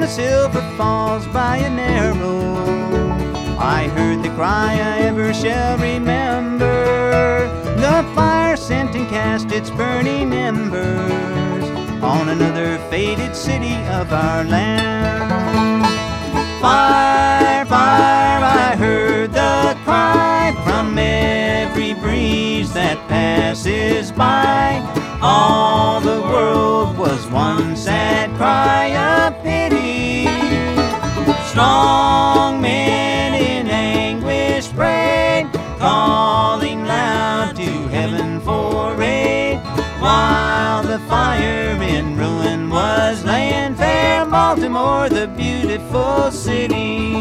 the Silver Falls by an arrow, I heard the cry I ever shall remember. The fire sent and cast its burning embers on another faded city of our land. Fire, fire, I heard the cry from every breeze that passes by. All the world was one sad cry of pity. Strong men in anguish prayed, calling loud to heaven for aid, while the fire in ruin was laying fair Baltimore, the beautiful city.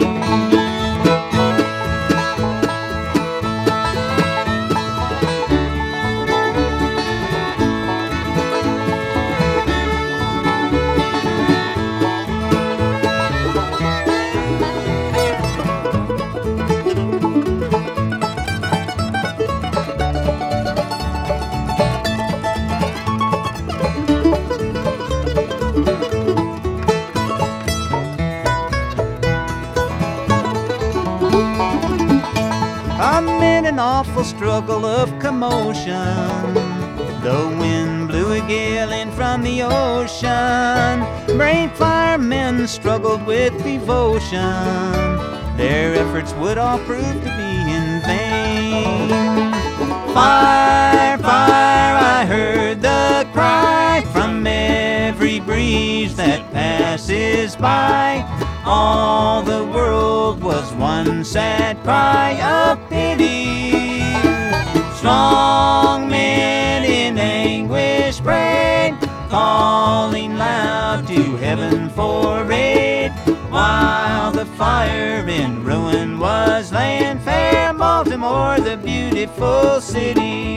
Amid an awful struggle of commotion, the wind blew a gale in from the ocean. Brave firemen struggled with devotion, their efforts would all prove to be in vain. Fire, fire, I heard the cry from every breeze that passes by. All the world was one sad cry of pity. Strong men in anguish prayed, calling loud to heaven for aid, while the fire in ruin was laying fair Baltimore, the beautiful city.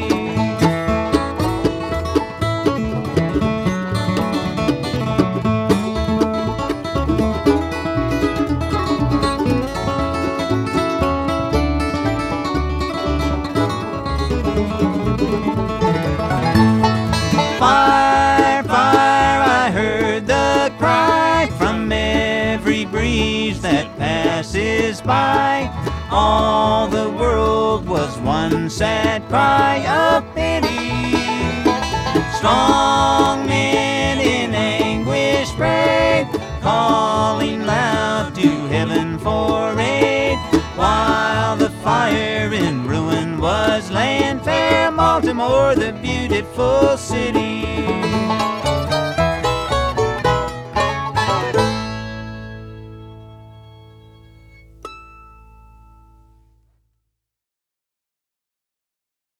Fire, fire, I heard the cry from every breeze that passes by. All the world was one sad cry of pity. Strong men in anguish prayed, calling loud to heaven for aid, while the fire in ruin was laying fair Baltimore, the beautiful city.